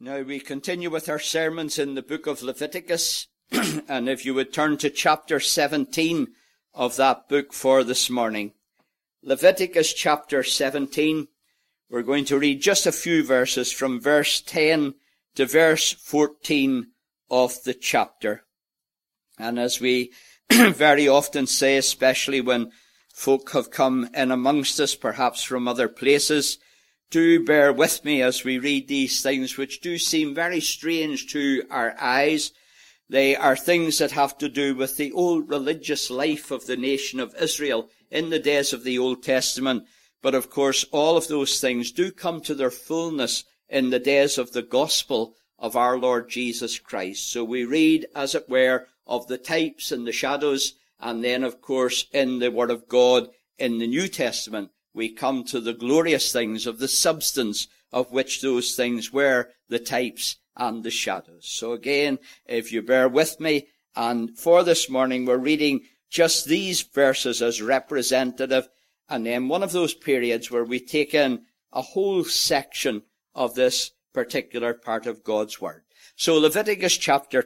Now we continue with our sermons in the book of Leviticus, and if you would turn to chapter 17 of that book for this morning. Leviticus chapter 17, we're going to read just a few verses from verse 10 to verse 14 of the chapter. And as we very often say, especially when folk have come in amongst us, perhaps from other places, do bear with me as we read these things which do seem very strange to our eyes. They are things that have to do with the old religious life of the nation of Israel in the days of the Old Testament. But of course, all of those things do come to their fullness in the days of the gospel of our Lord Jesus Christ. So we read, as it were, of the types and the shadows, and then, of course, in the Word of God in the New Testament, we come to the glorious things of the substance of which those things were the types and the shadows. So again, if you bear with me, and for this morning we're reading just these verses as representative, and then one of those periods where we take in a whole section of this particular part of God's Word. So Leviticus chapter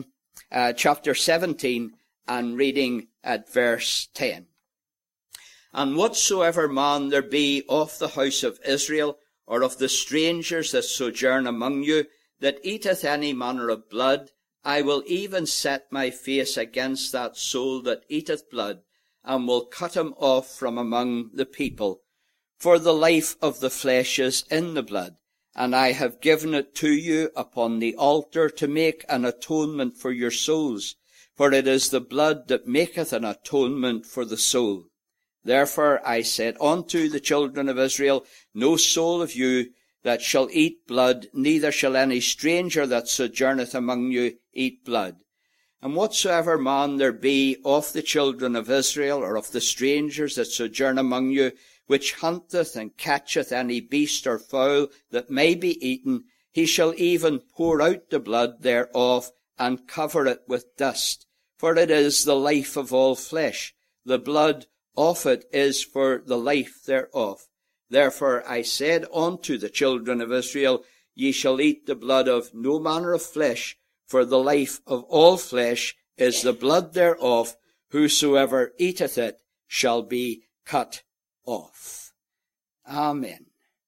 17, and reading at verse 10. And whatsoever man there be of the house of Israel, or of the strangers that sojourn among you, that eateth any manner of blood, I will even set my face against that soul that eateth blood, and will cut him off from among the people. For the life of the flesh is in the blood, and I have given it to you upon the altar to make an atonement for your souls. For it is the blood that maketh an atonement for the soul. Therefore I said unto the children of Israel, no soul of you that shall eat blood, neither shall any stranger that sojourneth among you eat blood. And whatsoever man there be of the children of Israel, or of the strangers that sojourn among you, which hunteth and catcheth any beast or fowl that may be eaten, he shall even pour out the blood thereof, and cover it with dust. For it is the life of all flesh. The blood of it is for the life thereof. Therefore I said unto the children of Israel, ye shall eat the blood of no manner of flesh, for the life of all flesh is the blood thereof. Whosoever eateth it shall be cut off. Amen.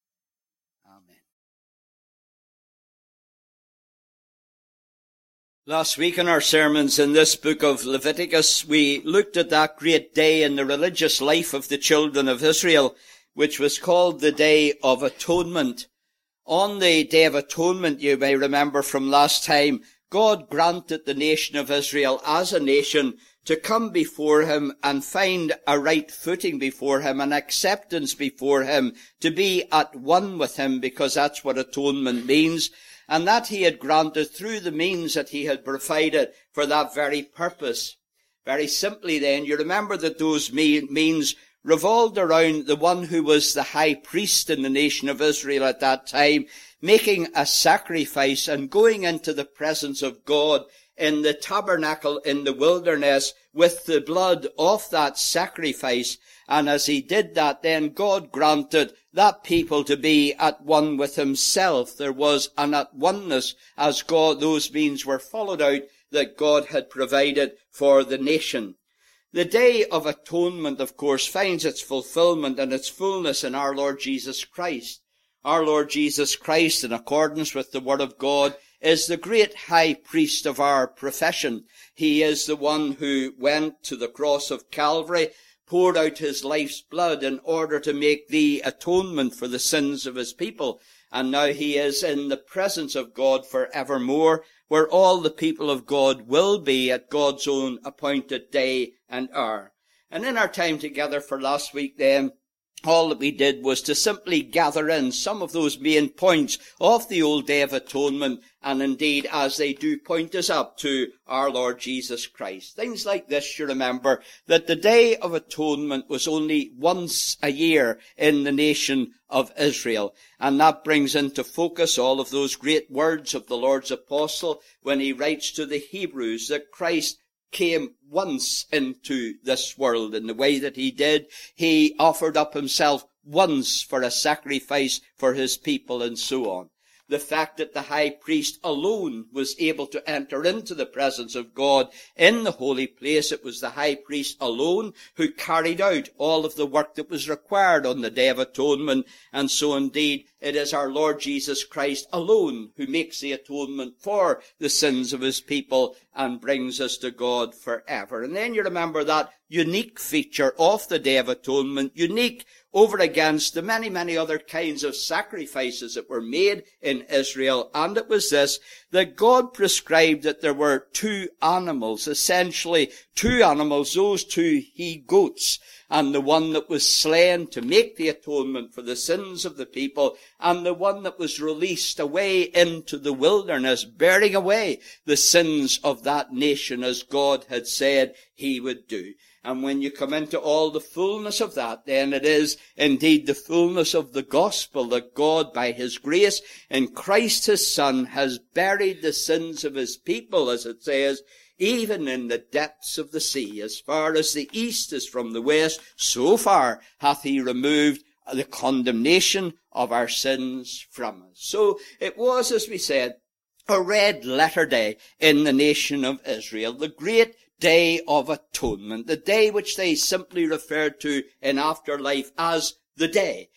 Last week in our sermons in this book of Leviticus, we looked at that great day in the religious life of the children of Israel, which was called the Day of Atonement. On the Day of Atonement, you may remember from last time, God granted the nation of Israel as a nation to come before him and find a right footing before him, an acceptance before him, to be at one with him, because that's what atonement means. And that he had granted through the means that he had provided for that very purpose. Very simply then, you remember that those means revolved around the one who was the high priest in the nation of Israel at that time, making a sacrifice and going into the presence of God in the tabernacle in the wilderness with the blood of that sacrifice. And as he did that, then God granted that people to be at one with himself. There was an at oneness as those means were followed out that God had provided for the nation. The Day of Atonement, of course, finds its fulfillment and its fullness in our Lord Jesus Christ. Our Lord Jesus Christ, in accordance with the Word of God, is the great high priest of our profession. He is the one who went to the cross of Calvary, poured out his life's blood in order to make the atonement for the sins of his people. And now he is in the presence of God forevermore, where all the people of God will be at God's own appointed day and hour. And in our time together for last week then, all that we did was to simply gather in some of those main points of the old Day of Atonement, and indeed as they do point us up to our Lord Jesus Christ. Things like this, you remember, that the Day of Atonement was only once a year in the nation of Israel. And that brings into focus all of those great words of the Lord's apostle when he writes to the Hebrews that Christ came once into this world in the way that he did. He offered up himself once for a sacrifice for his people and so on. the fact that the high priest alone was able to enter into the presence of God in the holy place. It was the high priest alone who carried out all of the work that was required on the Day of Atonement. And so indeed, it is our Lord Jesus Christ alone who makes the atonement for the sins of his people and brings us to God forever. And then you remember that unique feature of the Day of Atonement, unique over against the many, many other kinds of sacrifices that were made in Israel. And it was this, that God prescribed that there were two animals, essentially two animals, those two he-goats, and the one that was slain to make the atonement for the sins of the people, and the one that was released away into the wilderness, bearing away the sins of that nation as God had said he would do. And when you come into all the fullness of that, then it is indeed the fullness of the gospel that God, by his grace in Christ his Son, has buried the sins of his people, as it says, even in the depths of the sea. As far as the east is from the west, so far hath he removed the condemnation of our sins from us. So it was, as we said, a red letter day in the nation of Israel, the great Day of Atonement, the day which they simply referred to in afterlife as the day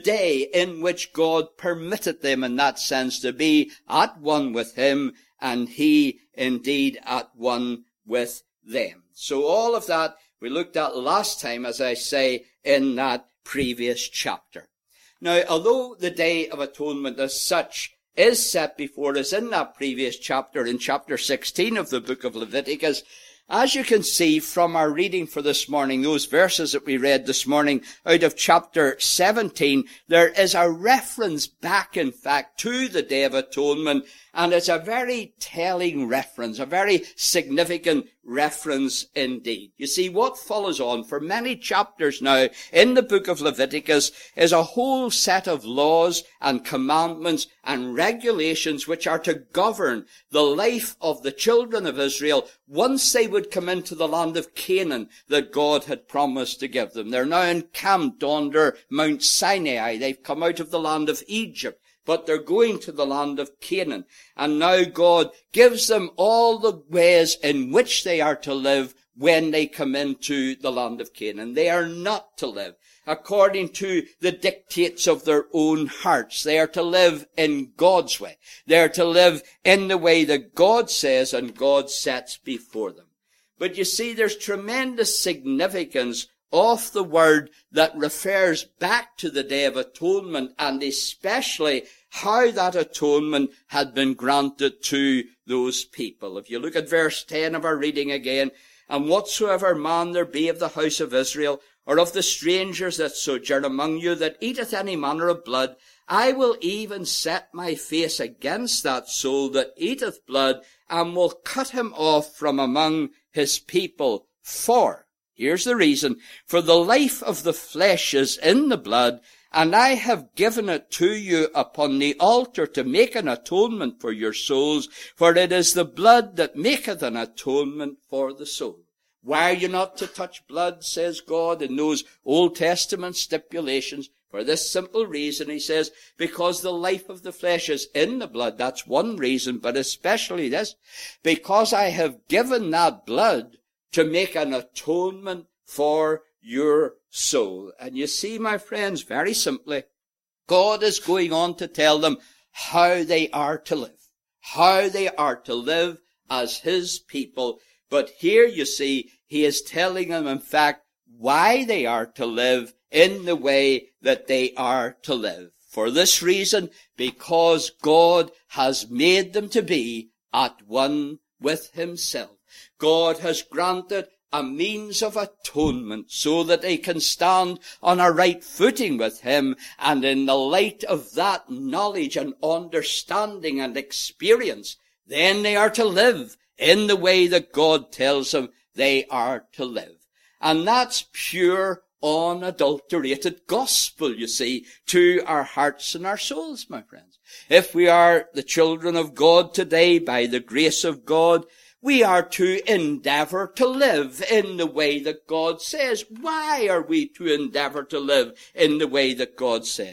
in which God permitted them in that sense to be at one with him, and he indeed at one with them. So all of that we looked at last time, as I say, in that previous chapter. Now, although the Day of Atonement as such is set before us in that previous chapter, in chapter 16 of the book of Leviticus, as you can see from our reading for this morning, those verses that we read this morning out of chapter 17, there is a reference back, in fact, to the Day of Atonement, and it's a very telling reference, a very significant reference indeed. You see, what follows on for many chapters now in the book of Leviticus is a whole set of laws and commandments and regulations which are to govern the life of the children of Israel once they would come into the land of Canaan that God had promised to give them. They're now encamped under Mount Sinai. They've come out of the land of Egypt, but they're going to the land of Canaan. And now God gives them all the ways in which they are to live when they come into the land of Canaan. They are not to live according to the dictates of their own hearts. They are to live in God's way. They are to live in the way that God says and God sets before them. But you see, there's tremendous significance of the word that refers back to the Day of Atonement, and especially how that atonement had been granted to those people. If you look at verse 10 of our reading again, and whatsoever man there be of the house of Israel, or of the strangers that sojourn among you, that eateth any manner of blood, I will even set my face against that soul that eateth blood, and will cut him off from among his people. For, here's the reason, for the life of the flesh is in the blood, and I have given it to you upon the altar to make an atonement for your souls, for it is the blood that maketh an atonement for the soul. Why are you not to touch blood, says God, in those Old Testament stipulations? For this simple reason, he says, because the life of the flesh is in the blood. That's one reason, but especially this, because I have given that blood to make an atonement for your soul. And you see, my friends, very simply, God is going on to tell them how they are to live as his people. But here you see, he is telling them, in fact, why they are to live in the way that they are to live. For this reason, because God has made them to be at one with himself. God has granted a means of atonement so that they can stand on a right footing with him, and in the light of that knowledge and understanding and experience, then they are to live in the way that God tells them they are to live. And that's pure, unadulterated gospel, you see, to our hearts and our souls, my friends. If we are the children of God today, by the grace of God, we are to endeavor to live in the way that God says. Why are we to endeavor to live in the way that God says?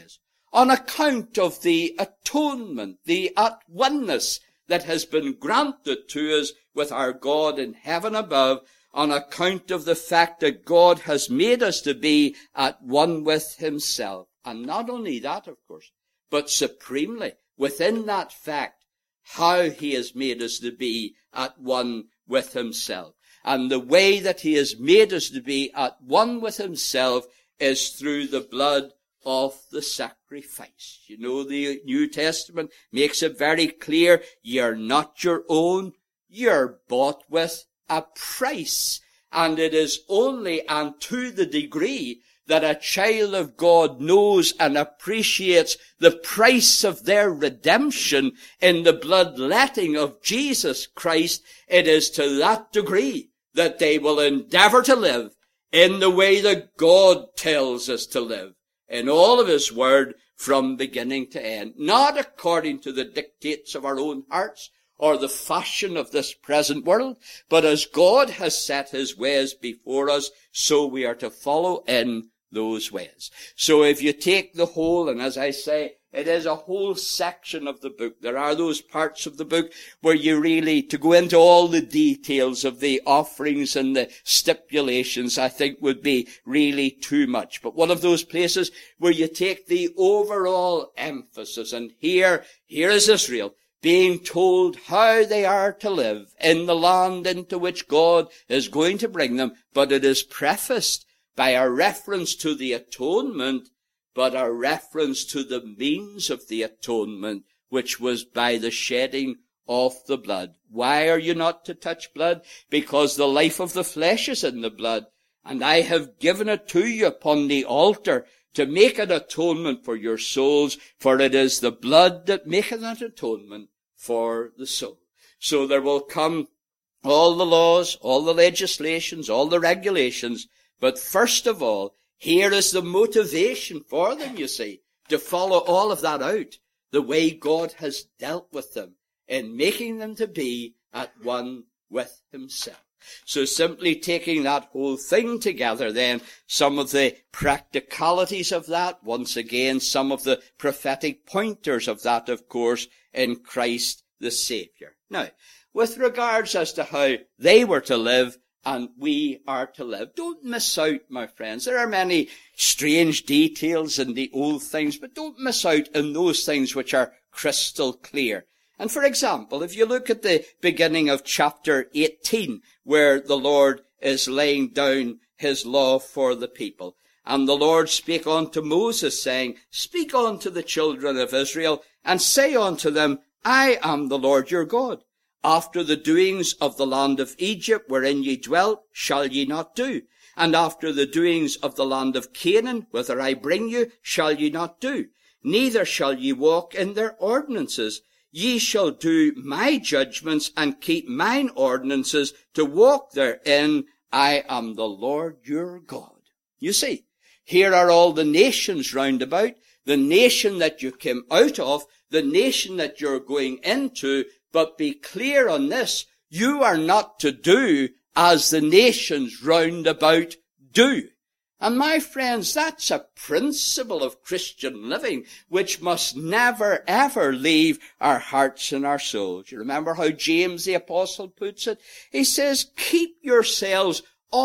on account of the atonement, the at-oneness that has been granted to us with our God in heaven above, on account of the fact that God has made us to be at one with himself. And not only that, of course, but supremely, within that fact, how he has made us to be at one with himself. And the way that he has made us to be at one with himself is through the blood of the sacrifice. You know, the New Testament makes it very clear, you're not your own, you're bought with a price. And it is only and to the degree that a child of God knows and appreciates the price of their redemption in the bloodletting of Jesus Christ, it is to that degree that they will endeavor to live in the way that God tells us to live, in all of his word from beginning to end, not according to the dictates of our own hearts or the fashion of this present world, but as God has set his ways before us, so we are to follow in those ways. So if you take the whole, and as I say, it is a whole section of the book. There are those parts of the book where you really, to go into all the details of the offerings and the stipulations, I think would be really too much. But one of those places where you take the overall emphasis, and here is Israel being told how they are to live in the land into which God is going to bring them, but it is prefaced by a reference to the atonement, but a reference to the means of the atonement, which was by the shedding of the blood. Why are you not to touch blood? Because the life of the flesh is in the blood, and I have given it to you upon the altar to make an atonement for your souls, for it is the blood that maketh an atonement for the soul. So there will come all the laws, all the legislations, all the regulations, but first of all, here is the motivation for them, you see, to follow all of that out, the way God has dealt with them in making them to be at one with himself. So simply taking that whole thing together then, some of the practicalities of that, once again, some of the prophetic pointers of that, of course, in Christ the Saviour. Now, with regards as to how they were to live, and we are to live. Don't miss out, my friends. There are many strange details in the old things, but don't miss out in those things which are crystal clear. And for example, if you look at the beginning of chapter 18, where the Lord is laying down his law for the people, and the Lord spake unto Moses, saying, Speak unto the children of Israel, and say unto them, I am the Lord your God. After the doings of the land of Egypt, wherein ye dwelt, shall ye not do. And after the doings of the land of Canaan, whither I bring you, shall ye not do. Neither shall ye walk in their ordinances. Ye shall do my judgments, and keep mine ordinances, to walk therein. I am the Lord your God. You see, here are all the nations round about, the nation that you came out of, the nation that you're going into. But be clear on this, you are not to do as the nations round about do. And my friends, that's a principle of Christian living which must never ever leave our hearts and our souls. You remember how James the Apostle puts it? He says, keep yourselves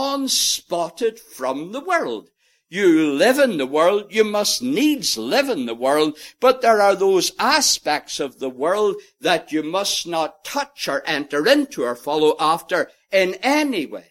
unspotted from the world. You live in the world, you must needs live in the world, but there are those aspects of the world that you must not touch or enter into or follow after in any way,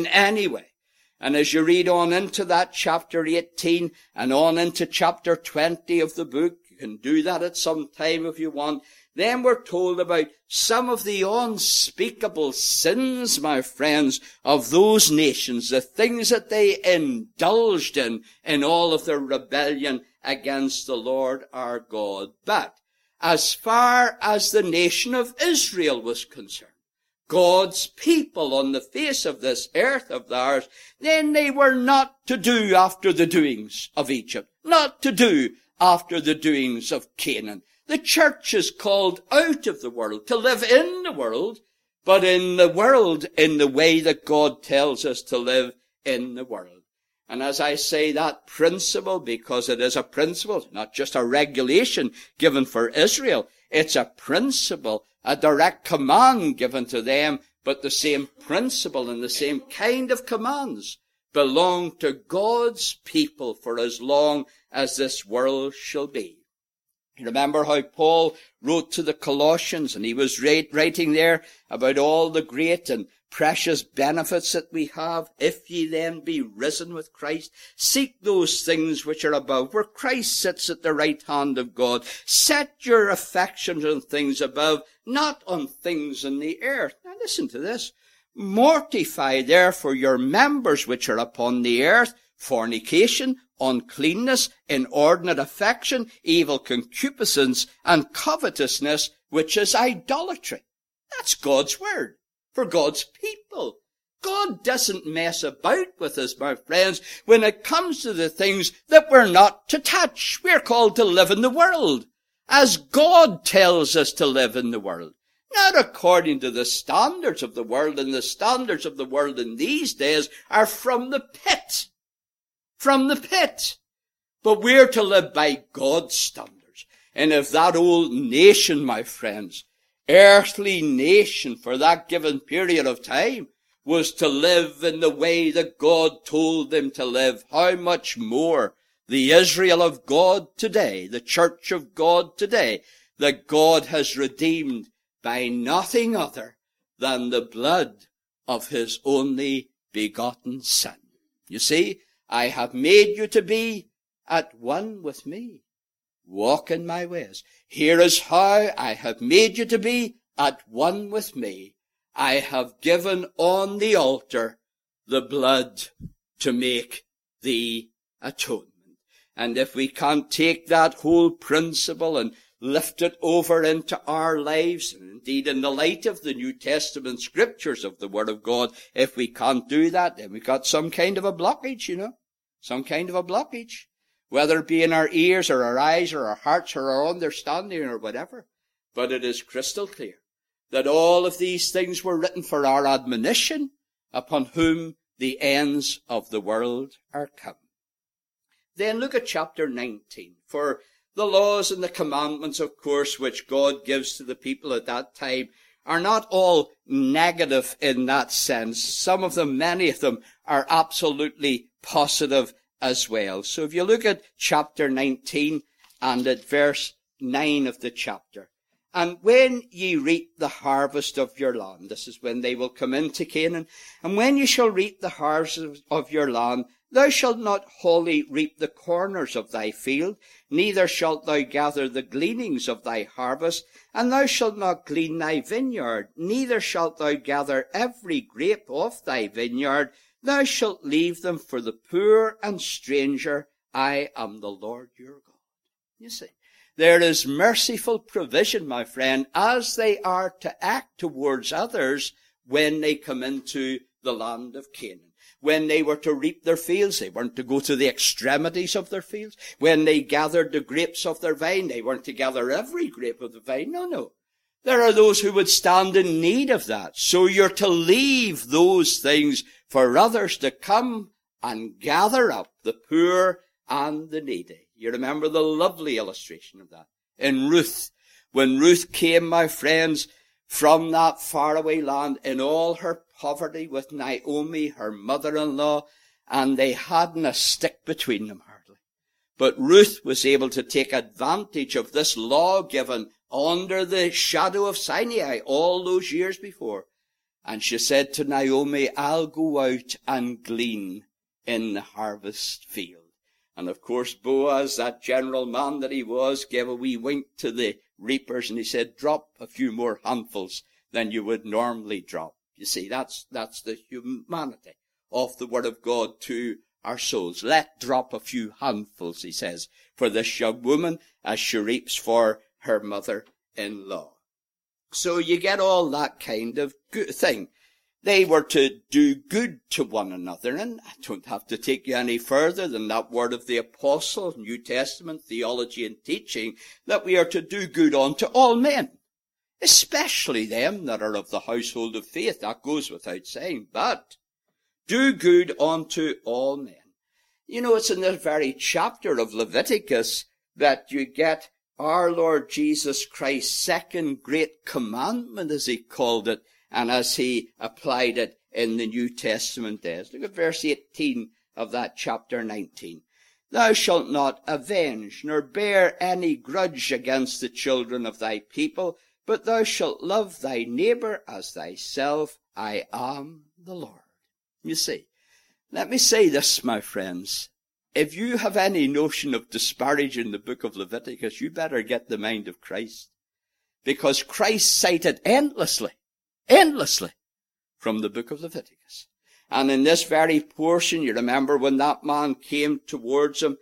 And as you read on into that chapter 18 and on into chapter 20 of the book, you can do that at some time if you want, then we're told about some of the unspeakable sins, my friends, of those nations, the things that they indulged in all of their rebellion against the Lord our God. But as far as the nation of Israel was concerned, God's people on the face of this earth of ours, then they were not to do after the doings of Egypt, not to do after the doings of Canaan. The church is called out of the world, to live in the world, but in the world in the way that God tells us to live in the world. And as I say, that principle, because it is a principle, not just a regulation given for Israel, it's a principle, a direct command given to them, but the same principle and the same kind of commands belong to God's people for as long as this world shall be. You remember how Paul wrote to the Colossians, and he was writing there about all the great and precious benefits that we have. If ye then be risen with Christ, seek those things which are above, where Christ sits at the right hand of God. Set your affections on things above, not on things in the earth. Now listen to this. Mortify therefore your members which are upon the earth, fornication, uncleanness, inordinate affection, evil concupiscence, and covetousness, which is idolatry. That's God's word for God's people. God doesn't mess about with us, my friends, when it comes to the things that we're not to touch. We're called to live in the world, as God tells us to live in the world. Not according to the standards of the world, and the standards of the world in these days are from the pit. From the pit. But we're to live by God's standards. And if that old nation, my friends, earthly nation for that given period of time, was to live in the way that God told them to live, how much more the Israel of God today, the church of God today, that God has redeemed by nothing other than the blood of his only begotten Son. You see, I have made you to be at one with me. Walk in my ways. Here is how I have made you to be at one with me. I have given on the altar the blood to make the atonement. And if we can't take that whole principle and lift it over into our lives, and indeed in the light of the New Testament scriptures of the Word of God, if we can't do that, then we've got some kind of a blockage, some kind of a blockage, whether it be in our ears or our eyes or our hearts or our understanding or whatever. But it is crystal clear that all of these things were written for our admonition, upon whom the ends of the world are come. Then look at chapter 19. For the laws and the commandments, of course, which God gives to the people at that time are not all negative in that sense. Some of them, many of them, are absolutely positive as well. So if you look at chapter 19 and at verse 9 of the chapter, and when ye reap the harvest of your land, this is when they will come into Canaan, and when ye shall reap the harvest of your land, thou shalt not wholly reap the corners of thy field, neither shalt thou gather the gleanings of thy harvest, and thou shalt not glean thy vineyard, neither shalt thou gather every grape of thy vineyard, thou shalt leave them for the poor and stranger. I am the Lord your God. You see, there is merciful provision, my friend, as they are to act towards others when they come into the land of Canaan. When they were to reap their fields, they weren't to go to the extremities of their fields. When they gathered the grapes of their vine, they weren't to gather every grape of the vine. No. There are those who would stand in need of that. So you're to leave those things for others to come and gather up, the poor and the needy. You remember the lovely illustration of that in Ruth. When Ruth came, my friends, from that faraway land in all her poverty with Naomi, her mother-in-law, and they hadn't a stick between them hardly. But Ruth was able to take advantage of this law given under the shadow of Sinai all those years before. And she said to Naomi, I'll go out and glean in the harvest field. And of course Boaz, that general man that he was, gave a wee wink to the reapers and he said, drop a few more handfuls than you would normally drop. You see, that's the humanity of the Word of God to our souls. Let drop a few handfuls, he says, for this young woman as she reaps for her mother-in-law. So you get all that kind of good thing. They were to do good to one another, and I don't have to take you any further than that word of the apostle, New Testament theology and teaching, that we are to do good unto all men, especially them that are of the household of faith. That goes without saying, but do good unto all men. You know, it's in this very chapter of Leviticus that you get our Lord Jesus Christ's second great commandment, as he called it, and as he applied it in the New Testament days. Look at verse 18 of that chapter 19. Thou shalt not avenge, nor bear any grudge against the children of thy people, but thou shalt love thy neighbour as thyself. I am the Lord. You see, let me say this, my friends. If you have any notion of disparaging the book of Leviticus, you better get the mind of Christ. Because Christ cited endlessly from the book of Leviticus. And in this very portion, you remember when that man came towards him,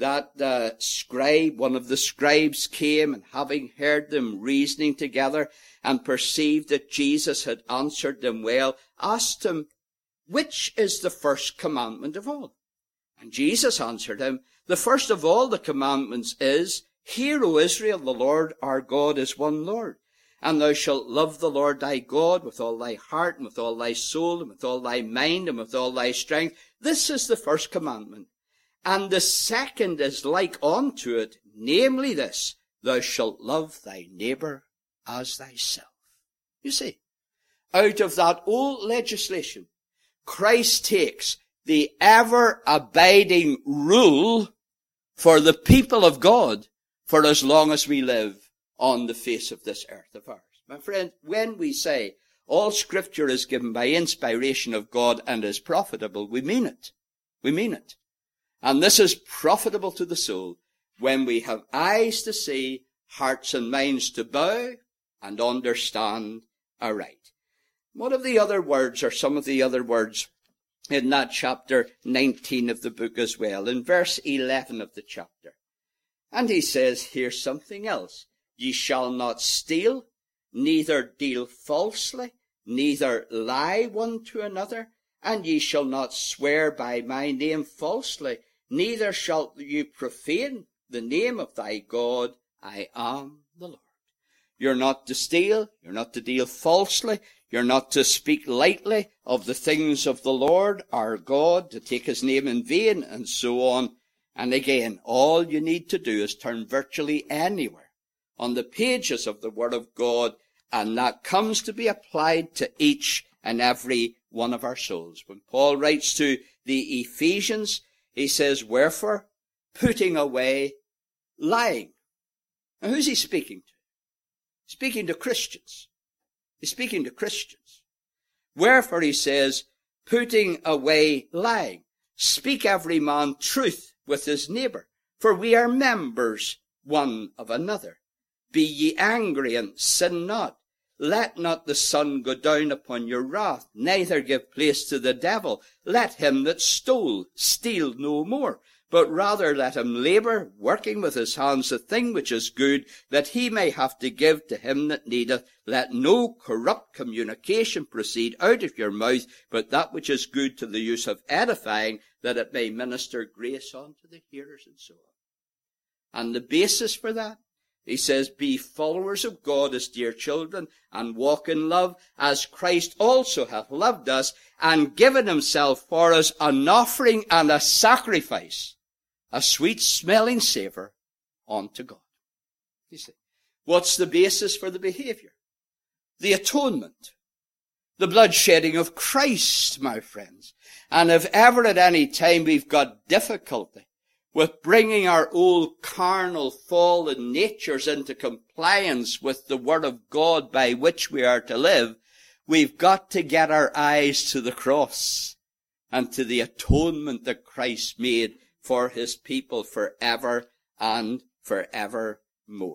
that scribe, one of the scribes came, and having heard them reasoning together and perceived that Jesus had answered them well, asked him, which is the first commandment of all? And Jesus answered him, the first of all the commandments is, Hear, O Israel, the Lord our God is one Lord. And thou shalt love the Lord thy God with all thy heart, and with all thy soul, and with all thy mind, and with all thy strength. This is the first commandment. And the second is like unto it, namely this, thou shalt love thy neighbour as thyself. You see, out of that old legislation, Christ takes the ever-abiding rule for the people of God for as long as we live on the face of this earth of ours. My friend, when we say all Scripture is given by inspiration of God and is profitable, we mean it. We mean it. And this is profitable to the soul when we have eyes to see, hearts and minds to bow, and understand aright. What of the other words, or some of the other words in that chapter 19 of the book as well, in verse 11 of the chapter? And he says, here's something else. Ye shall not steal, neither deal falsely, neither lie one to another, and ye shall not swear by my name falsely, neither shalt you profane the name of thy God. I am the Lord. You're not to steal, you're not to deal falsely, you're not to speak lightly of the things of the Lord our God, to take his name in vain, and so on. And again, all you need to do is turn virtually anywhere on the pages of the Word of God, and that comes to be applied to each and every one of our souls. When Paul writes to the Ephesians, he says, wherefore, putting away lying. Now, who's he speaking to? Speaking to Christians. He's speaking to Christians. Wherefore, he says, putting away lying. Speak every man truth with his neighbour, for we are members one of another. Be ye angry and sin not. Let not the sun go down upon your wrath, neither give place to the devil. Let him that stole steal no more, but rather let him labour, working with his hands the thing which is good, that he may have to give to him that needeth. Let no corrupt communication proceed out of your mouth, but that which is good to the use of edifying, that it may minister grace unto the hearers, and so on. And the basis for that, he says, be followers of God as dear children, and walk in love, as Christ also hath loved us, and given himself for us an offering and a sacrifice, a sweet-smelling savour unto God. You see, what's the basis for the behaviour? The atonement. The bloodshedding of Christ, my friends. And if ever at any time we've got difficulty with bringing our old carnal fallen natures into compliance with the Word of God by which we are to live, we've got to get our eyes to the cross and to the atonement that Christ made for his people forever and forevermore.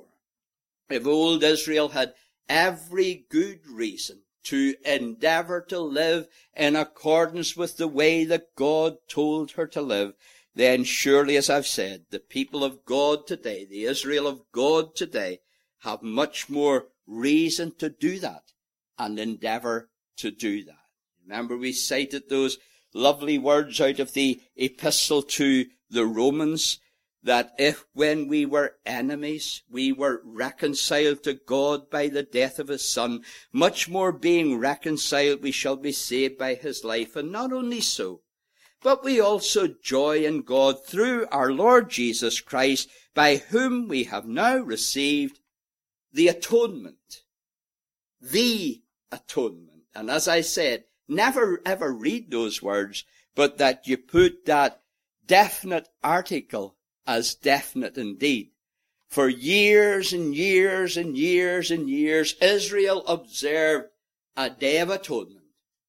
If old Israel had every good reason to endeavour to live in accordance with the way that God told her to live, then surely, as I've said, the people of God today, the Israel of God today, have much more reason to do that and endeavour to do that. Remember, we cited those lovely words out of the epistle to the Romans, that if when we were enemies, we were reconciled to God by the death of his Son, much more being reconciled, we shall be saved by his life. And not only so, but we also joy in God through our Lord Jesus Christ, by whom we have now received the atonement. The atonement. And as I said, never ever read those words, but that you put that definite article as definite indeed. For years and years and years and years, Israel observed a day of atonement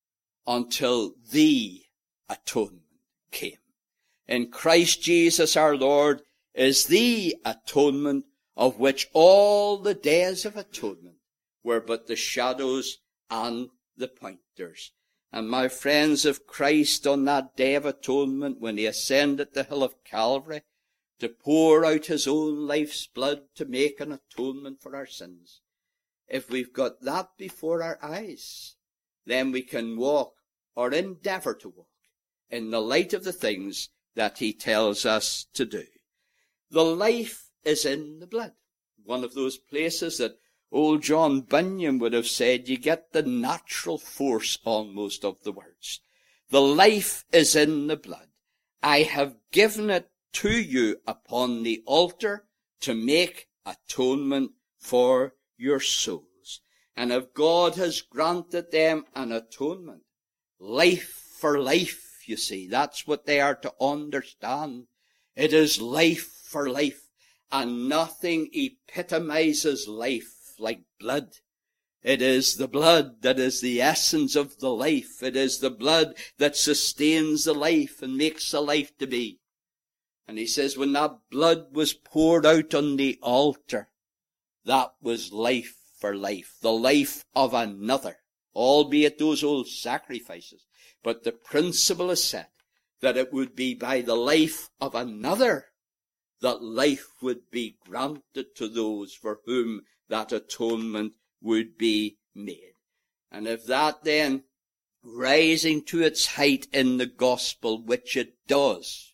until the atonement came. In Christ Jesus our Lord is the atonement, of which all the days of atonement were but the shadows and the pointers. And my friends, of Christ on that day of atonement, when he ascended the hill of Calvary to pour out his own life's blood to make an atonement for our sins, if we've got that before our eyes, then we can walk, or endeavour to walk, in the light of the things that he tells us to do. The life is in the blood. One of those places that old John Bunyan would have said, you get the natural force almost of the words. The life is in the blood. I have given it to you upon the altar to make atonement for your souls. And if God has granted them an atonement, life for life, you see, that's what they are to understand. It is life for life, and nothing epitomizes life like blood. It is the blood that is the essence of the life. It is the blood that sustains the life and makes the life to be. And he says, when that blood was poured out on the altar, that was life for life, the life of another, albeit those old sacrifices. But the principle is set that it would be by the life of another that life would be granted to those for whom that atonement would be made. And if that then, rising to its height in the gospel, which it does,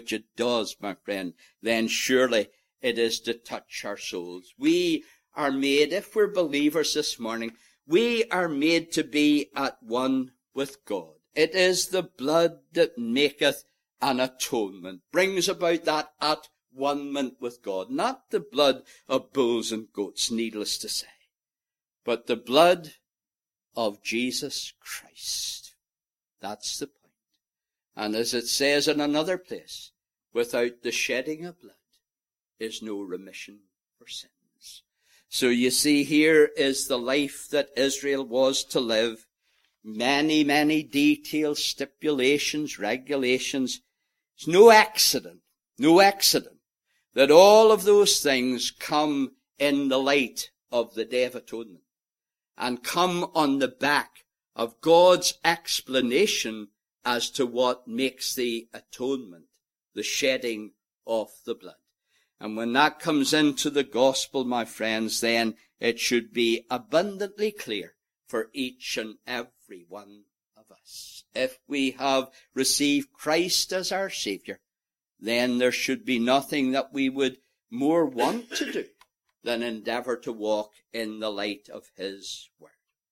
my friend, then surely it is to touch our souls. We are made, if we're believers this morning, we are made to be at one with God. It is the blood that maketh an atonement, brings about that at one-ment with God. Not the blood of bulls and goats, needless to say, but the blood of Jesus Christ. That's the point. And as it says in another place, without the shedding of blood is no remission for sins. So you see, here is the life that Israel was to live. Many, many details, stipulations, regulations. It's no accident that all of those things come in the light of the Day of Atonement and come on the back of God's explanation as to what makes the atonement, the shedding of the blood. And when that comes into the gospel, my friends, then it should be abundantly clear for each and every one of us. If we have received Christ as our Saviour, then there should be nothing that we would more want to do than endeavour to walk in the light of his word.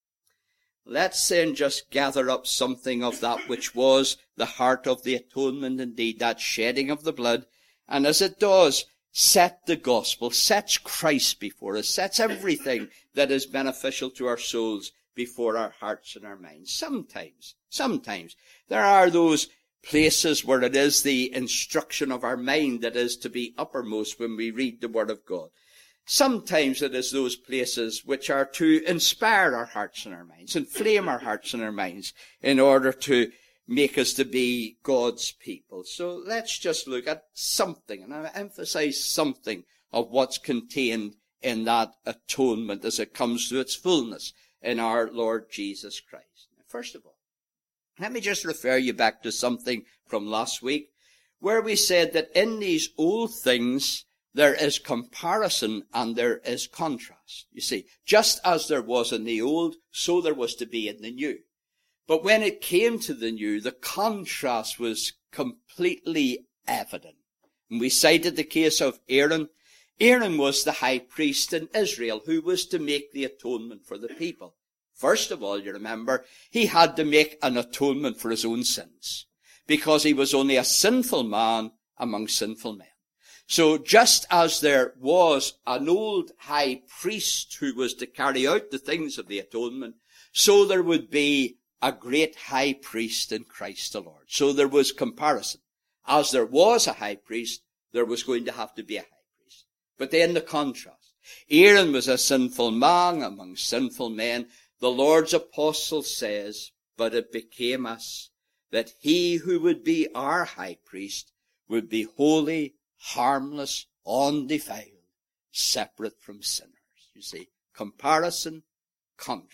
Let's then just gather up something of that which was the heart of the atonement, indeed, that shedding of the blood, and as it does, set the gospel, sets Christ before us, sets everything that is beneficial to our souls before our hearts and our minds. Sometimes there are those places where it is the instruction of our mind that is to be uppermost when we read the Word of God. Sometimes it is those places which are to inspire our hearts and our minds, inflame our hearts and our minds in order to make us to be God's people. So let's just look at something, and I emphasize something of what's contained in that atonement as it comes to its fullness in our Lord Jesus Christ. First of all, let me just refer you back to something from last week, where we said that in these old things there is comparison and there is contrast. You see, just as there was in the old, so there was to be in the new. But when it came to the new, the contrast was completely evident. And we cited the case of Aaron. Aaron was the high priest in Israel who was to make the atonement for the people. First of all, you remember, he had to make an atonement for his own sins. because he was only a sinful man among sinful men. So just as there was an old high priest who was to carry out the things of the atonement, so there would be a great high priest in Christ the Lord. So there was comparison. As there was a high priest, there was going to have to be a high priest. But then the contrast. Aaron was a sinful man among sinful men. The Lord's apostle says, but it became us that he who would be our high priest would be holy, harmless, undefiled, separate from sinners. You see, comparison, contrast.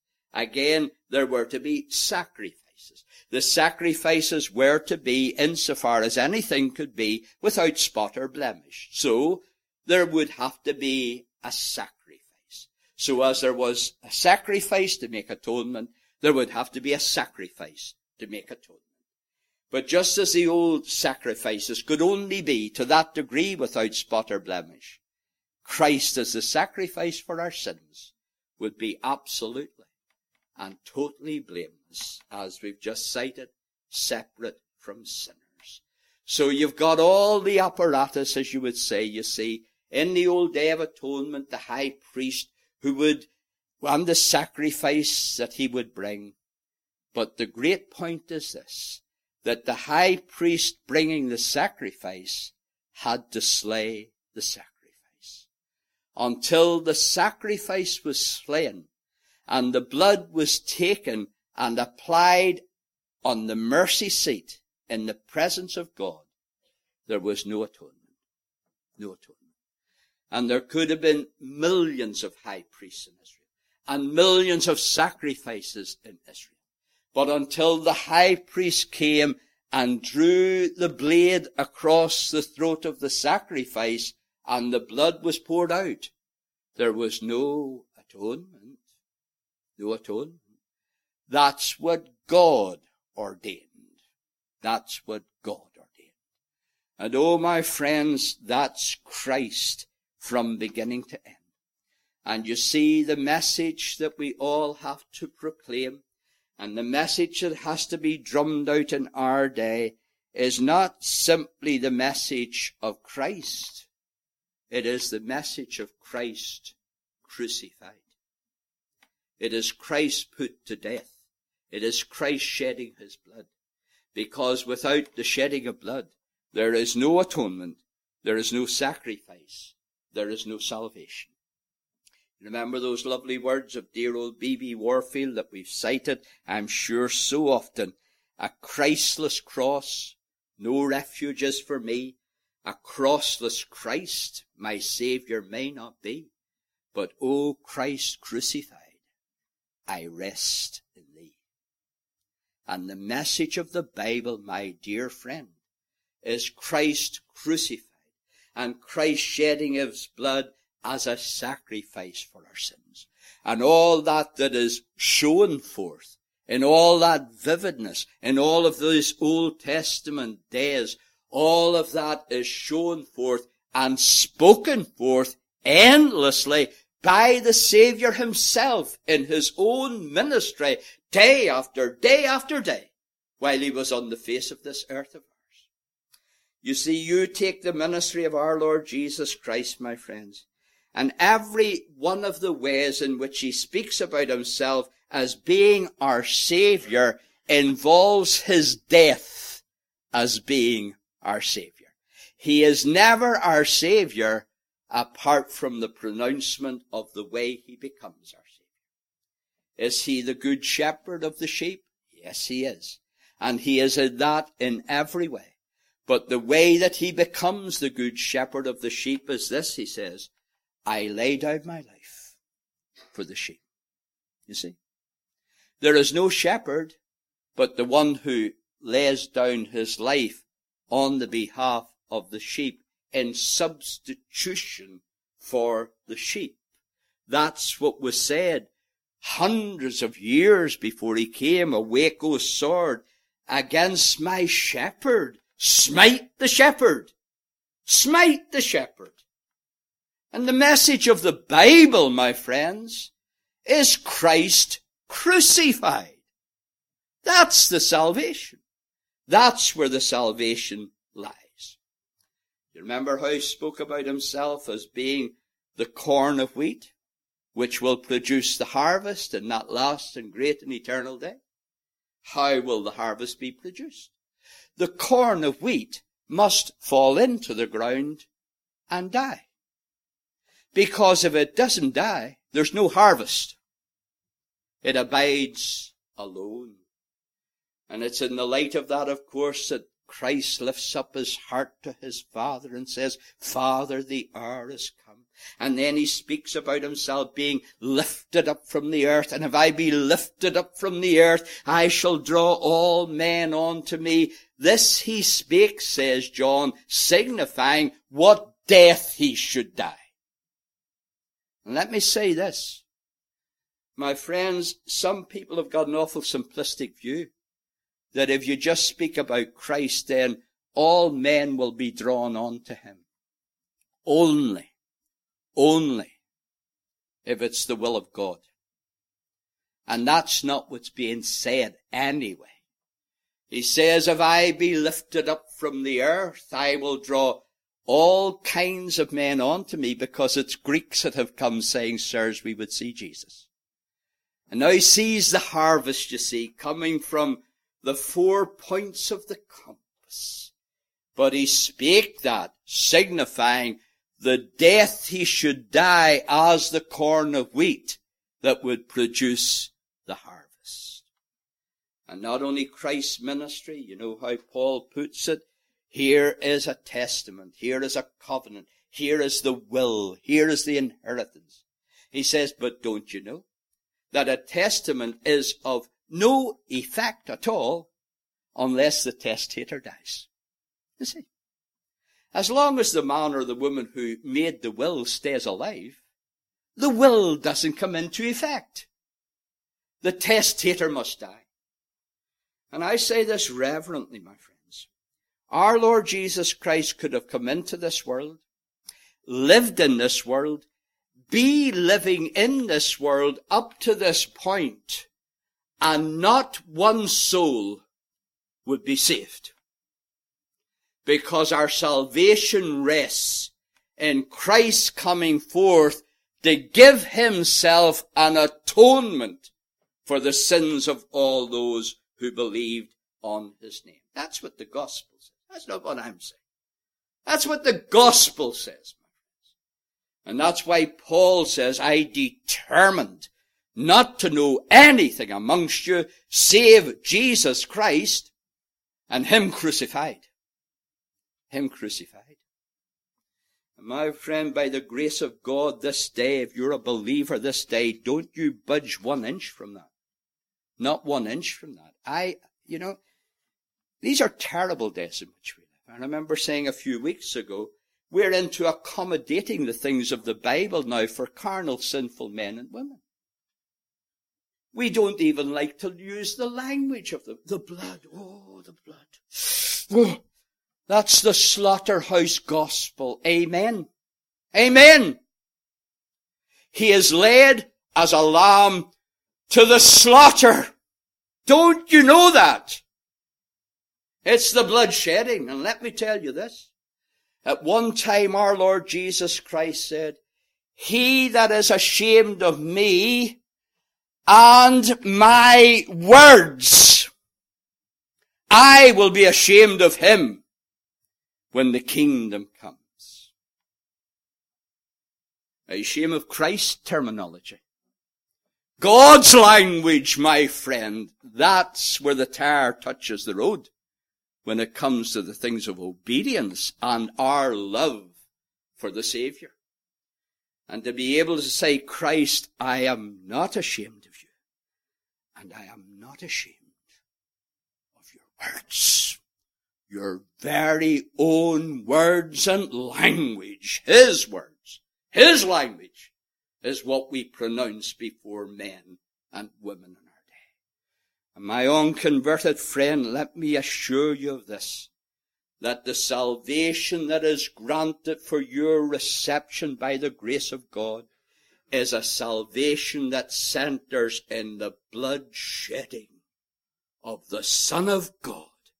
Again, there were to be sacrifices. The sacrifices were to be, insofar as anything could be, without spot or blemish. So, there would have to be a sacrifice. So as there was a sacrifice to make atonement, there would have to be a sacrifice to make atonement. But just as the old sacrifices could only be to that degree without spot or blemish, Christ as the sacrifice for our sins would be absolutely and totally blameless, as we've just cited, separate from sinners. So you've got all the apparatus, as you would say, you see, in the old Day of Atonement, the high priest who would, and the sacrifice that he would bring. But the great point is this, that the high priest bringing the sacrifice had to slay the sacrifice. Until the sacrifice was slain, and the blood was taken and applied on the mercy seat in the presence of God, there was no atonement. No atonement. And there could have been millions of high priests in Israel, and millions of sacrifices in Israel. But until the high priest came and drew the blade across the throat of the sacrifice, and the blood was poured out, there was no atonement. No atonement. That's what God ordained. That's what God ordained. And oh, my friends, that's Christ from beginning to end. And you see, the message that we all have to proclaim, and the message that has to be drummed out in our day, is not simply the message of Christ. It is the message of Christ crucified. It is Christ put to death. It is Christ shedding his blood. Because without the shedding of blood, there is no atonement, there is no sacrifice, there is no salvation. Remember those lovely words of dear old B.B. Warfield that we've cited, I'm sure, so often. A Christless cross, no refuge is for me. A crossless Christ, my Saviour may not be. But, O Christ crucified, I rest in thee. And the message of the Bible, my dear friend, is Christ crucified and Christ shedding his blood as a sacrifice for our sins. And all that is shown forth in all that vividness, in all of those Old Testament days, all of that is shown forth and spoken forth endlessly by the Saviour himself in his own ministry, day after day after day, while he was on the face of this earth of ours. You see, you take the ministry of our Lord Jesus Christ, my friends, and every one of the ways in which he speaks about himself as being our Saviour involves his death as being our Saviour. He is never our Saviour apart from the pronouncement of the way he becomes our Saviour. Is he the good shepherd of the sheep? Yes, he is. And he is that in every way. But the way that he becomes the good shepherd of the sheep is this, he says, I lay down my life for the sheep. You see? There is no shepherd but the one who lays down his life on the behalf of the sheep in substitution for the sheep. That's what was said hundreds of years before he came. Awake, O sword, against my shepherd. Smite the shepherd. Smite the shepherd. And the message of the Bible, my friends, is Christ crucified. That's the salvation. That's where the salvation lies. You remember how he spoke about himself as being the corn of wheat, which will produce the harvest in that last and great and eternal day? How will the harvest be produced? The corn of wheat must fall into the ground and die. Because if it doesn't die, there's no harvest. It abides alone. And it's in the light of that, of course, that Christ lifts up his heart to his Father and says, Father, the hour is come. And then he speaks about himself being lifted up from the earth. And if I be lifted up from the earth, I shall draw all men unto me. This he spake, says John, signifying what death he should die. And let me say this. My friends, some people have got an awful simplistic view that if you just speak about Christ, then all men will be drawn on to him. Only if it's the will of God. And that's not what's being said anyway. He says, if I be lifted up from the earth, I will draw all kinds of men onto me, because it's Greeks that have come saying, sirs, we would see Jesus. And now he sees the harvest, you see, coming from the 4 points of the compass. But he spake that, signifying the death he should die as the corn of wheat that would produce the harvest. And not only Christ's ministry, you know how Paul puts it, here is a testament, here is a covenant, here is the will, here is the inheritance. He says, but don't you know that a testament is of no effect at all unless the testator dies? You see, as long as the man or the woman who made the will stays alive, the will doesn't come into effect. The testator must die. And I say this reverently, my friends. Our Lord Jesus Christ could have come into this world, lived in this world, be living in this world up to this point, and not one soul would be saved. Because our salvation rests in Christ coming forth to give himself an atonement for the sins of all those who believed on his name. That's what the gospel says. That's not what I'm saying. That's what the gospel says, my friends. And that's why Paul says, I determined not to know anything amongst you save Jesus Christ and him crucified. Him crucified. And my friend, by the grace of God this day, if you're a believer this day, don't you budge 1 inch from that. Not 1 inch from that. These are terrible days in which we live. And I remember saying a few weeks ago, we're into accommodating the things of the Bible now for carnal, sinful men and women. We don't even like to use the language of the blood. Oh, the blood. Oh, that's the slaughterhouse gospel. Amen. Amen. He is led as a lamb to the slaughter. Don't you know that? It's the blood shedding. And let me tell you this. At one time our Lord Jesus Christ said, he that is ashamed of me and my words, I will be ashamed of him when the kingdom comes. Are you ashamed of Christ's terminology? God's language, my friend, that's where the tire touches the road when it comes to the things of obedience and our love for the Savior. And to be able to say, Christ, I am not ashamed of you, and I am not ashamed of your words. Your very own words and language, his words, his language, is what we pronounce before men and women in our day. And my unconverted friend, let me assure you of this, that the salvation that is granted for your reception by the grace of God is a salvation that centers in the blood shedding of the Son of God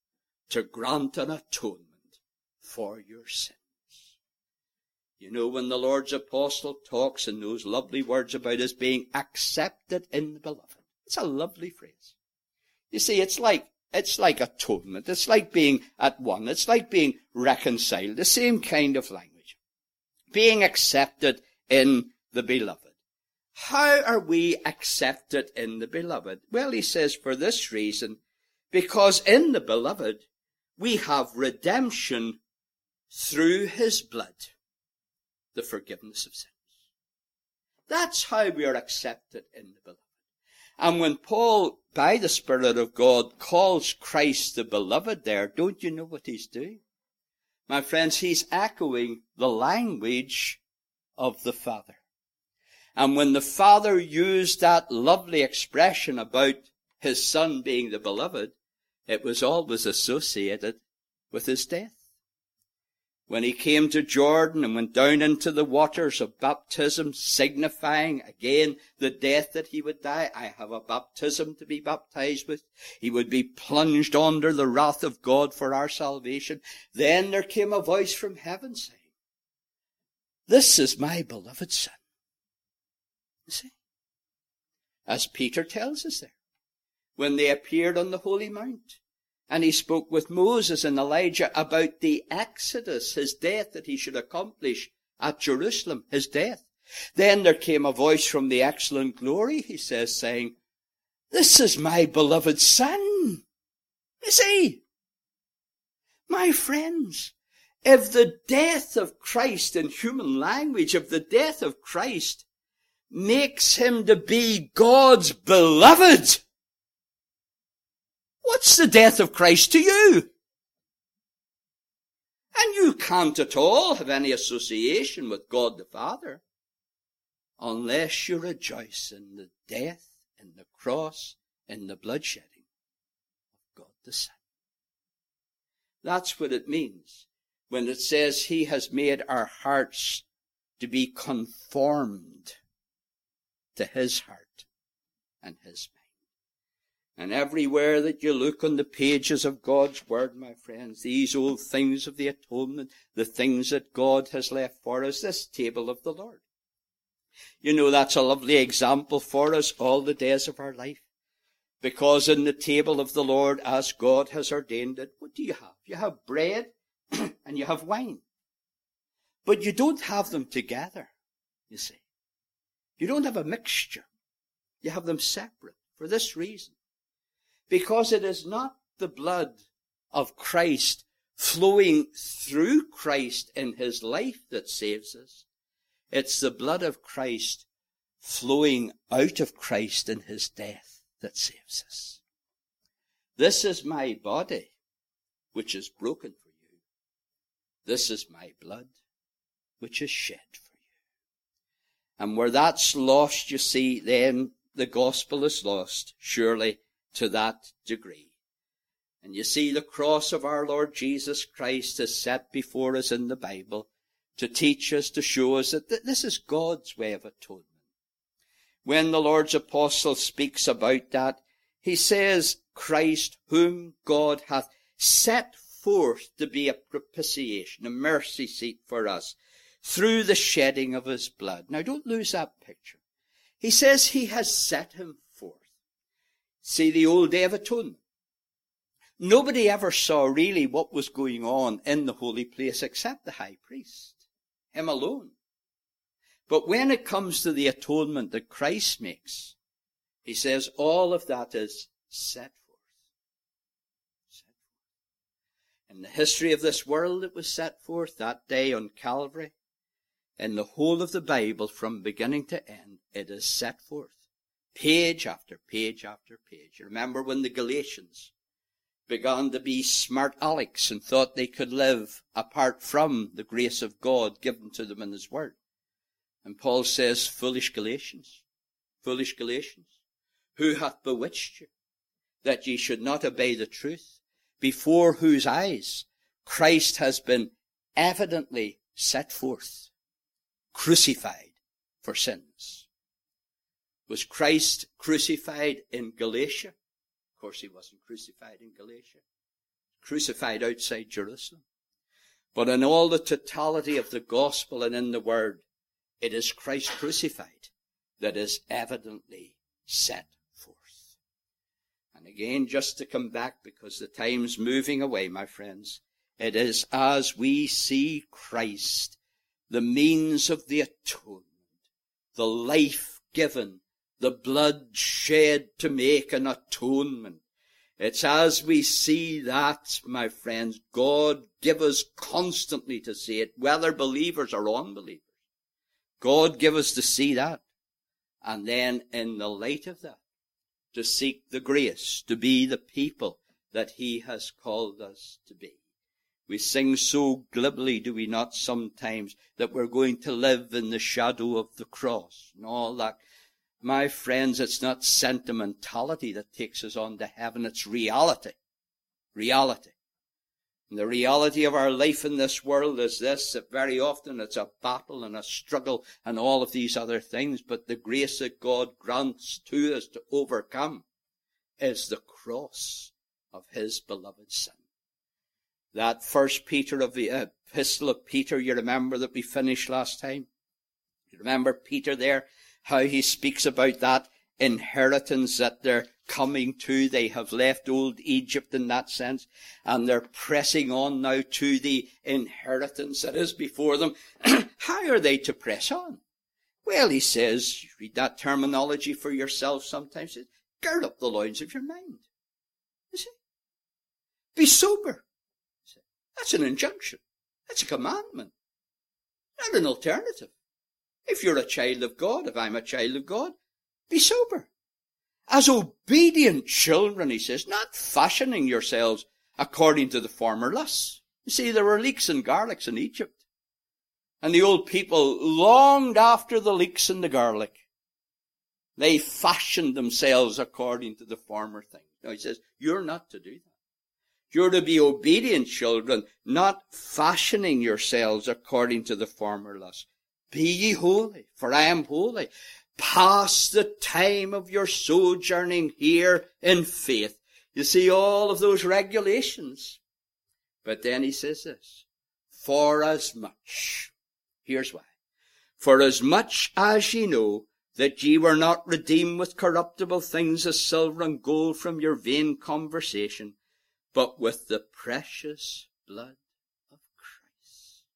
to grant an atonement for your sins. You know, when the Lord's apostle talks in those lovely words about us being accepted in the beloved, it's a lovely phrase. You see, it's like atonement. It's like being at one. It's like being reconciled. The same kind of language. Being accepted in the beloved. How are we accepted in the beloved? Well, he says, for this reason, because in the beloved we have redemption through his blood, the forgiveness of sins. That's how we are accepted in the beloved. And when Paul, by the Spirit of God, calls Christ the beloved there, don't you know what he's doing? My friends, he's echoing the language of the Father. And when the Father used that lovely expression about his Son being the beloved, it was always associated with his death. When he came to Jordan and went down into the waters of baptism, signifying again the death that he would die, I have a baptism to be baptized with. He would be plunged under the wrath of God for our salvation. Then there came a voice from heaven saying, this is my beloved Son. You see? As Peter tells us there, when they appeared on the holy mount, and he spoke with Moses and Elijah about the Exodus, his death that he should accomplish at Jerusalem, his death. Then there came a voice from the excellent glory, he says, saying, this is my beloved Son. You see, my friends, if the death of Christ in human language, if the death of Christ makes him to be God's beloved, what's the death of Christ to you? And you can't at all have any association with God the Father unless you rejoice in the death, in the cross, in the bloodshedding of God the Son. That's what it means when it says he has made our hearts to be conformed to his heart and his mind. And everywhere that you look on the pages of God's Word, my friends, these old things of the atonement, the things that God has left for us, this table of the Lord. You know, that's a lovely example for us all the days of our life. Because in the table of the Lord, as God has ordained it, what do you have? You have bread and you have wine. But you don't have them together, you see. You don't have a mixture. You have them separate for this reason. Because it is not the blood of Christ flowing through Christ in his life that saves us. It's the blood of Christ flowing out of Christ in his death that saves us. This is my body, which is broken for you. This is my blood, which is shed for you. And where that's lost, you see, then the gospel is lost, surely, to that degree. And you see, the cross of our Lord Jesus Christ is set before us in the Bible to teach us, to show us that this is God's way of atonement. When the Lord's apostle speaks about that, he says, Christ, whom God hath set forth to be a propitiation, a mercy seat for us, through the shedding of his blood. Now, don't lose that picture. He says he has set him forth. See, the old Day of Atonement. Nobody ever saw really what was going on in the holy place except the high priest, him alone. But when it comes to the atonement that Christ makes, he says all of that is set forth. Set forth. In the history of this world, it was set forth that day on Calvary. In the whole of the Bible, from beginning to end, it is set forth. Page after page after page. You remember when the Galatians began to be smart Alecs and thought they could live apart from the grace of God given to them in his word. And Paul says, foolish Galatians, who hath bewitched you, that ye should not obey the truth, before whose eyes Christ has been evidently set forth, crucified for sins. Was Christ crucified in Galatia? Of course he wasn't crucified in Galatia. crucified outside Jerusalem. But in all the totality of the gospel and in the word, it is Christ crucified that is evidently set forth. And again, just to come back, because the time's moving away, my friends, it is as we see Christ, the means of the atonement, the life given, the blood shed to make an atonement. It's as we see that, my friends, God give us constantly to see it, whether believers or unbelievers. God give us to see that. And then in the light of that, to seek the grace, to be the people that he has called us to be. We sing so glibly, do we not, sometimes, that we're going to live in the shadow of the cross and all that. My friends, it's not sentimentality that takes us on to heaven, it's reality. Reality. And the reality of our life in this world is this, that very often it's a battle and a struggle and all of these other things, but the grace that God grants to us to overcome is the cross of his beloved Son. That first Peter of the epistle of Peter, you remember that we finished last time? You remember Peter there, how he speaks about that inheritance that they're coming to. They have left old Egypt in that sense, and they're pressing on now to the inheritance that is before them. How are they to press on? Well, he says, read that terminology for yourself sometimes, says, gird up the loins of your mind. You see? Be sober. That's an injunction. That's a commandment. Not an alternative. If you're a child of God, if I'm a child of God, be sober. As obedient children, he says, not fashioning yourselves according to the former lusts. You see, there were leeks and garlics in Egypt. And the old people longed after the leeks and the garlic. They fashioned themselves according to the former things. Now he says, you're not to do that. You're to be obedient children, not fashioning yourselves according to the former lust. Be ye holy, for I am holy. Pass the time of your sojourning here in faith. You see all of those regulations. But then he says this, for as much, here's why, for as much as ye know that ye were not redeemed with corruptible things as silver and gold from your vain conversation, but with the precious blood of Christ.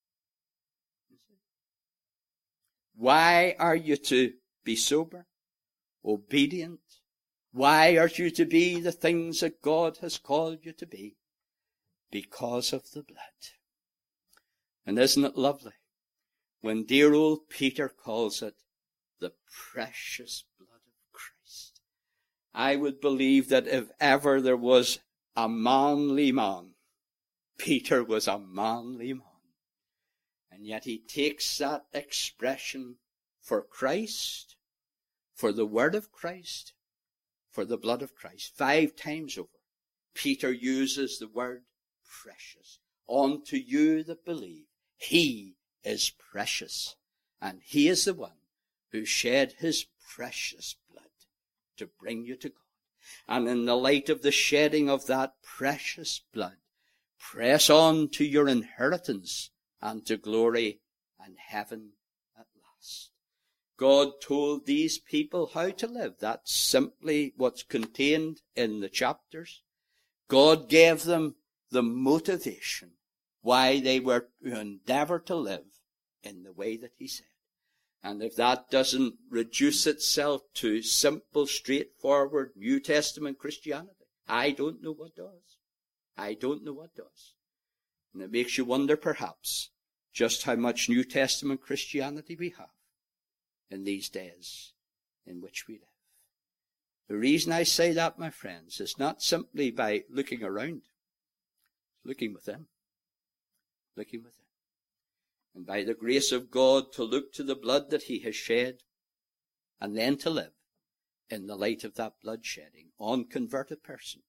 Why are you to be sober, obedient? Why are you to be the things that God has called you to be? Because of the blood. And isn't it lovely when dear old Peter calls it the precious blood of Christ? I would believe that if ever there was a manly man, Peter was a manly man. And yet he takes that expression for Christ, for the word of Christ, for the blood of Christ. 5 times over, Peter uses the word precious. Unto you that believe, he is precious. And he is the one who shed his precious blood to bring you to God. And in the light of the shedding of that precious blood, press on to your inheritance and to glory and heaven at last. God told these people how to live. That's simply what's contained in the chapters. God gave them the motivation why they were to endeavor to live in the way that he said. And if that doesn't reduce itself to simple, straightforward New Testament Christianity, I don't know what does. I don't know what does. And it makes you wonder, perhaps, just how much New Testament Christianity we have in these days in which we live. The reason I say that, my friends, is not simply by looking around, looking within. Looking within. And by the grace of God to look to the blood that he has shed, and then to live in the light of that blood shedding, unconverted person.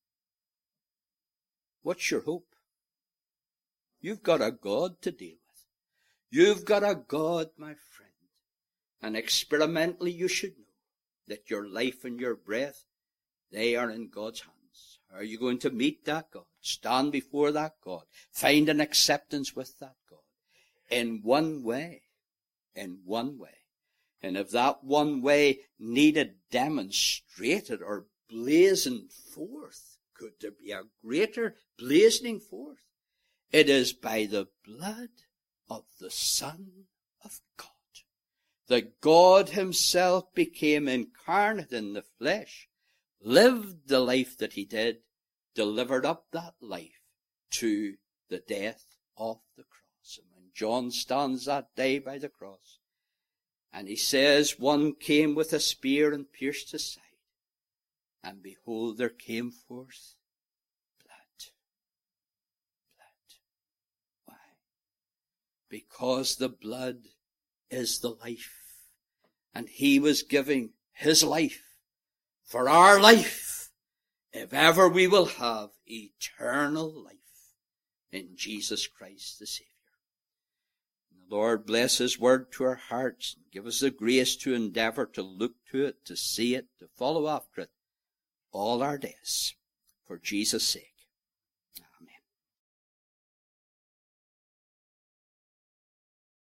What's your hope? You've got a God to deal with. You've got a God, my friend. And experimentally you should know that your life and your breath, they are in God's hands. Are you going to meet that God? stand before that God, find an acceptance with that God in one way. In one way. And if that one way needed demonstrated or blazoned forth, could there be a greater blazoning forth? It is by the blood of the Son of God. That God himself became incarnate in the flesh, lived the life that he did, delivered up that life to the death of the cross. And when John stands that day by the cross, and he says, one came with a spear and pierced his side, and behold, there came forth blood. Blood. Why? Because the blood is the life. And he was giving his life for our life, if ever we will have eternal life in Jesus Christ the Savior. And the Lord bless his word to our hearts and give us the grace to endeavor to look to it, to see it, to follow after it all our days, for Jesus' sake.